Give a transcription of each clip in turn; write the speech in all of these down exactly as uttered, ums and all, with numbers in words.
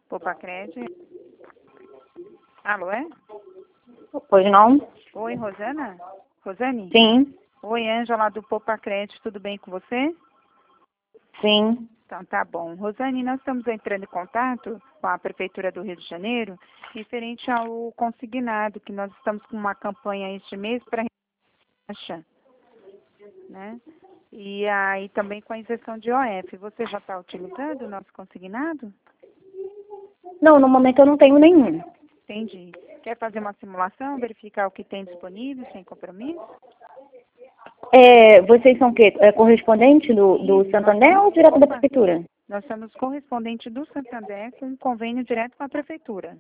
Popacred. Alô, é? Pois não? Oi, Rosana? Rosane? Sim, Oi, Ângela do Popacred, tudo bem com você? sim. Então, tá bom. Rosane, nós estamos entrando em contato com a Prefeitura do Rio de Janeiro referente ao consignado, que nós estamos com uma campanha este mês para taxa, né? E aí também com a isenção de O F. Você já está utilizando o nosso consignado? Não, no momento eu não tenho nenhum. Entendi. Quer fazer uma simulação, verificar o que tem disponível, sem compromisso? É, vocês são o quê? É correspondente do, do Isso, Santander nós ou somos- direto da opa, Prefeitura? Nós somos correspondente do Santander com um convênio direto com a Prefeitura.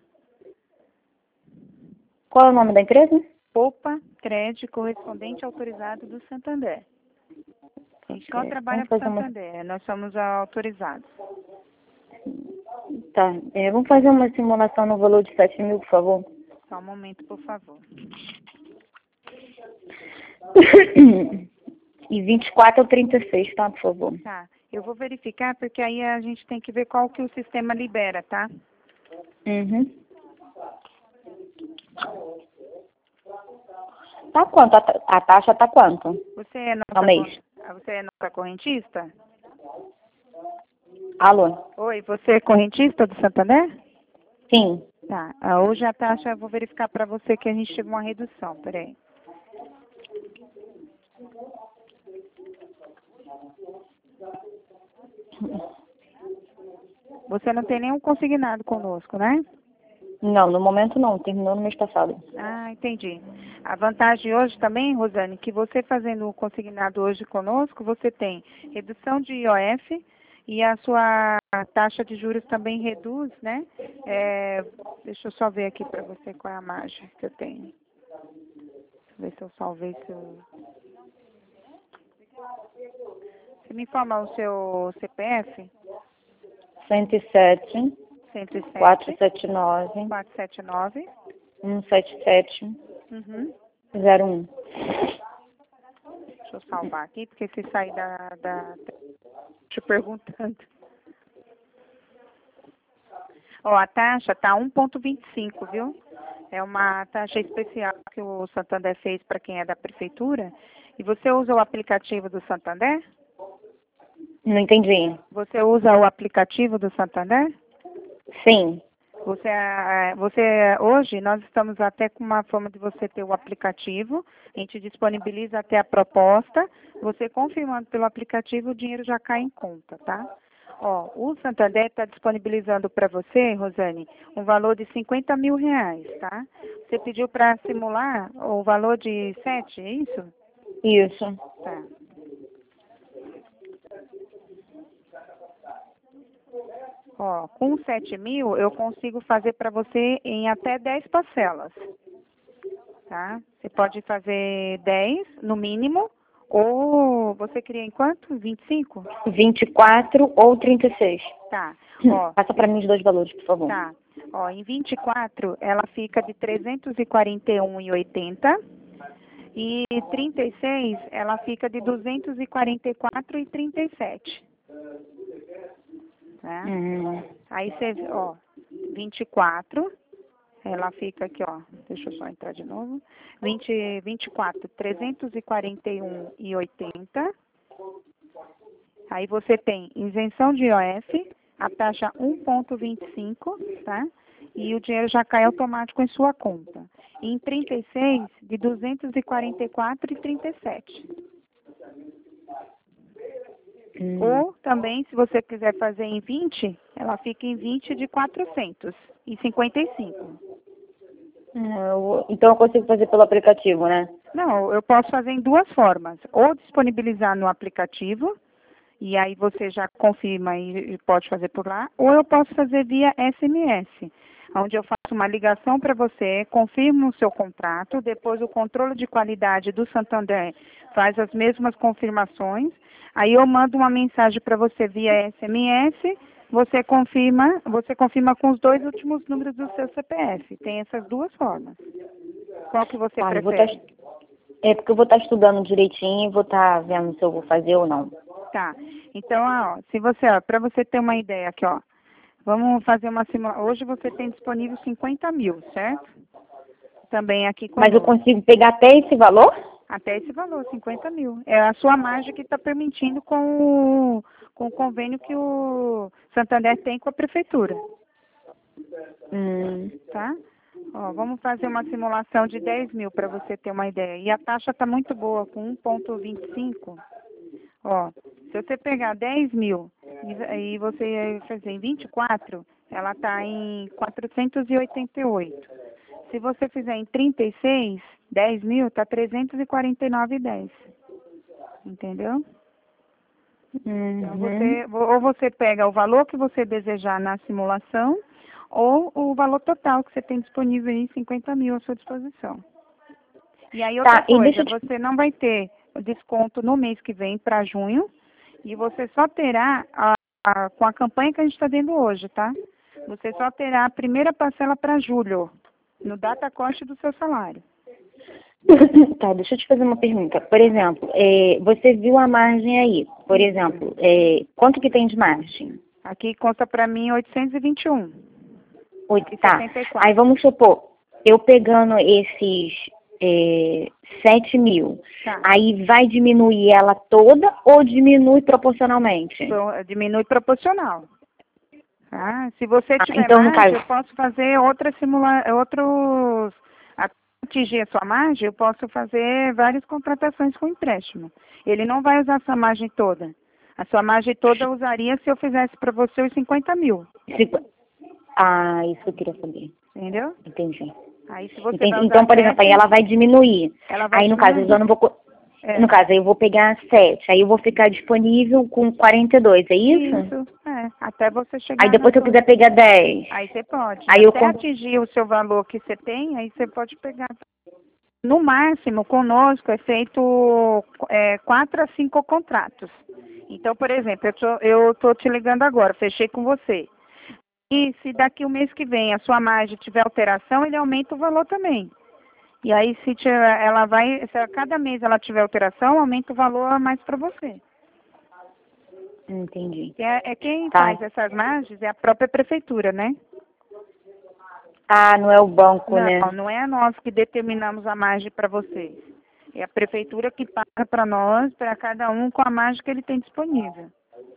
Qual é o nome da empresa? Poupa Crédito, correspondente autorizado do Santander. A gente só Ok, trabalha vamos para o fazer uma... Santander, nós somos autorizados. Tá, é, vamos fazer uma simulação no valor de sete mil, por favor. Só um momento, por favor. E vinte e quatro ou trinta e seis, tá, por favor? Tá, eu vou verificar porque aí a gente tem que ver qual que o sistema libera, tá? Uhum. Tá quanto? A, ta- a taxa tá quanto? Você é Ao nossa, mês? cor- você é nossa correntista? Alô? Oi, você é correntista do Santander? Sim. Tá, ah, hoje a taxa, eu vou verificar para você que a gente chegou a uma redução, peraí. Você não tem nenhum consignado conosco, né? Não, no momento não. Terminou no mês passado. Ah, entendi. A vantagem hoje também, Rosane, que você fazendo o consignado hoje conosco, você tem redução de I O F e a sua taxa de juros também reduz, né? É, deixa eu só ver aqui para você qual é a margem que eu tenho. Deixa eu ver se eu salvei seu... Você me informa o seu C P F? cento e sete, cento e sete, quatrocentos e setenta e nove, quatrocentos e setenta e nove. cento e setenta e sete, Uhum. zero um. Deixa eu salvar aqui, porque se sair da... da... Te perguntando. Ó, a taxa tá um vírgula vinte e cinco, viu? É uma taxa especial que o Santander fez para quem é da prefeitura. E você usa o aplicativo do Santander? Não entendi. Você usa o aplicativo do Santander? Sim. Você, ah, você, hoje nós estamos até com uma forma de você ter o aplicativo, a gente disponibiliza até a proposta, você confirmando pelo aplicativo, o dinheiro já cai em conta, tá? Ó, o Santander está disponibilizando para você, Rosane, um valor de cinquenta mil reais, tá? Você pediu para simular o valor de sete, é isso? Isso. Tá. Ó, com sete mil eu consigo fazer para você em até dez parcelas, tá? Você pode fazer dez no mínimo, ou você queria em quanto? vinte e cinco? vinte e quatro ou trinta e seis. Tá. Ó, Passa para mim os dois valores, por favor. tá. Ó, em vinte e quatro ela fica de trezentos e quarenta e um e oitenta e trinta e seis ela fica de duzentos e quarenta e quatro e trinta e sete. Tá? Hum. Aí você, ó, vinte e quatro, ela fica aqui, ó, deixa eu só entrar de novo, vinte, vinte e quatro, trezentos e quarenta e um e oitenta. Aí você tem isenção de I O F, a taxa um vírgula vinte e cinco, tá? E o dinheiro já cai automático em sua conta. E em trinta e seis, de duzentos e quarenta e quatro e trinta e sete. Hum. Ou também, se você quiser fazer em vinte, ela fica em vinte de quatrocentos e cinquenta e cinco. Ah, eu- Então eu consigo fazer pelo aplicativo, né? Não, eu posso fazer em duas formas. Ou disponibilizar no aplicativo, e aí você já confirma e e pode fazer por lá, ou eu posso fazer via S M S, onde eu faço uma ligação para você, confirmo o seu contrato, depois o controle de qualidade do Santander faz as mesmas confirmações, aí eu mando uma mensagem para você via S M S, você confirma, você confirma com os dois últimos números do seu C P F. Tem essas duas formas. Qual que você Ah, eu vou prefere? tá, é porque eu vou estar estudando direitinho e vou estar vendo se eu vou fazer ou não. Tá. Então, ó, se você, ó, para você ter uma ideia aqui, ó, Vamos fazer uma simulação. Hoje você tem disponível cinquenta mil, certo? Também aqui com Mas eu consigo pegar até esse valor? Até esse valor, cinquenta mil. É a sua margem que está permitindo com o, com o convênio que o Santander tem com a prefeitura. Hum. Tá? Ó, vamos fazer uma simulação de dez mil para você ter uma ideia. E a taxa está muito boa, com um vírgula vinte e cinco. Ó, se você pegar dez mil e, e você fazer em vinte e quatro, ela está em quatrocentos e oitenta e oito. Se você fizer em trinta e seis, dez mil, está trezentos e quarenta e nove reais e dez centavos. Entendeu? Uhum. Então, você, ou você pega o valor que você desejar na simulação, ou o valor total que você tem disponível aí, cinquenta mil à sua disposição. E aí, outra Tá, e coisa, deixa eu te... você não vai ter desconto no mês que vem, para junho, e você só terá, a, a, com a campanha que a gente está dando hoje, tá? Você só terá a primeira parcela para julho, no data corte do seu salário. Tá, deixa eu te fazer uma pergunta. Por exemplo, é, você viu a margem aí. Por exemplo, é, quanto que tem de margem? Aqui consta para mim oitocentos e vinte e um. Oito, E tá. setenta e quatro. Aí vamos supor, eu pegando esses é, sete mil, Tá. aí vai diminuir ela toda ou diminui proporcionalmente? Então, diminui proporcional. Ah, se você Ah, tiver então, no margem, caso... eu posso fazer outra simula outros... Até atingir a sua margem, eu posso fazer várias contratações com empréstimo. Ele não vai usar a sua margem toda. A sua margem toda eu usaria se eu fizesse para você os cinquenta mil. Cinqu- Ah, isso que eu queria saber. Entendeu? Entendi. Aí se você Entendi. vai usar Então, por exemplo, aí sete, ela vai diminuir. ela vai Aí, no caso, eu diminuir. não vou... co- É. No caso, aí eu vou pegar sete, aí eu vou ficar disponível com quarenta e dois, é isso? Isso, é. Até você chegar Aí na depois se eu sua... quiser pegar dez. Aí você pode. Aí eu Até com... atingir o seu valor que você tem, aí você pode pegar. No máximo, conosco é feito é, quatro a cinco contratos. Então, por exemplo, eu tô, eu tô te ligando agora, fechei com você. E se daqui o mês que vem a sua margem tiver alteração, ele aumenta o valor também. E aí, se tiver, ela vai, se a cada mês ela tiver alteração, aumenta o valor a mais para você. Entendi. É, é quem Tá. faz essas margens é a própria prefeitura, né? Ah, não é o banco, Não, né? não é nós que determinamos a margem para vocês. É a prefeitura que paga para nós, para cada um com a margem que ele tem disponível.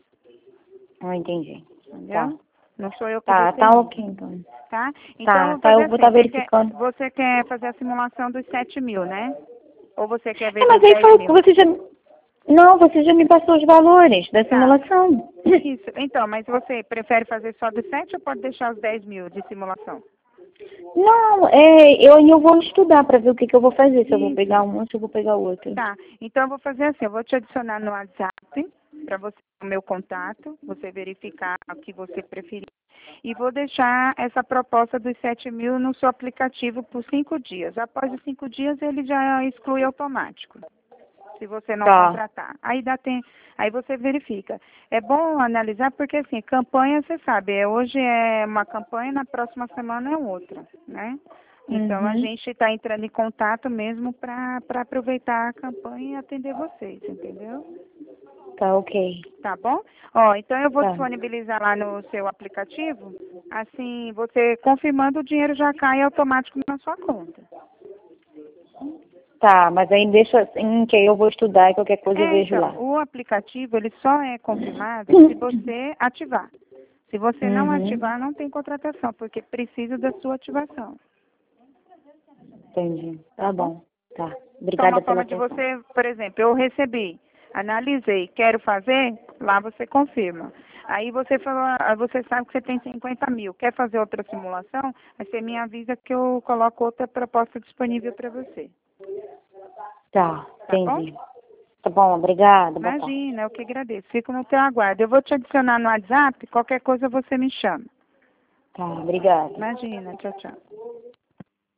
Não entendi. Entendeu? Tá. Não sou eu que Tá, determino. tá ok, então. Tá? Então, Tá, vamos tá, fazer eu vou assim. estar Você quer, verificando. você quer fazer a simulação dos sete mil, né? Ou você quer ver É, dos mas aí dez foi, mil? você já... Não, você já me passou os valores da Tá. simulação. Isso. Então, mas você prefere fazer só dos sete ou pode deixar os dez mil de simulação? Não, é, eu, eu vou estudar para ver o que, que eu vou fazer. Se eu vou Isso. pegar um ou se eu vou pegar outro. Tá. Então, eu vou fazer assim. Eu vou te adicionar no WhatsApp para você ter o meu contato, você verificar o que você preferir. E vou deixar essa proposta dos sete mil no seu aplicativo por cinco dias. Após os cinco dias, ele já exclui automático, se você não Tá. contratar. Aí, dá tem, aí você verifica. É bom analisar porque, assim, campanha, você sabe, é, hoje é uma campanha, na próxima semana é outra, né? Então, a Uhum. gente está entrando em contato mesmo para aproveitar a campanha e atender vocês, entendeu? Tá, ok. Tá bom? Ó, então eu vou Tá. disponibilizar lá no seu aplicativo, assim, você confirmando, o dinheiro já cai automático na sua conta. Tá, mas aí deixa assim que aí eu vou estudar e qualquer coisa eu É, vejo então, lá. o aplicativo, ele só é confirmado se você ativar. Se você não Uhum. ativar, não tem contratação, porque precisa da sua ativação. Entendi. Tá bom. Tá. Então, Obrigada uma pela forma de atenção. você, por exemplo, eu recebi, analisei, quero fazer, lá você confirma. Aí você falou, ah, você sabe que você tem cinquenta mil, quer fazer outra simulação? Aí você me avisa que eu coloco outra proposta disponível para você. Tá, Tá bom? entendi. Tá bom, obrigada. Boa tarde. Imagina, eu que agradeço. Fico no teu aguardo. Eu vou te adicionar no WhatsApp, qualquer coisa você me chama. Tá, obrigada. Imagina, tchau, tchau.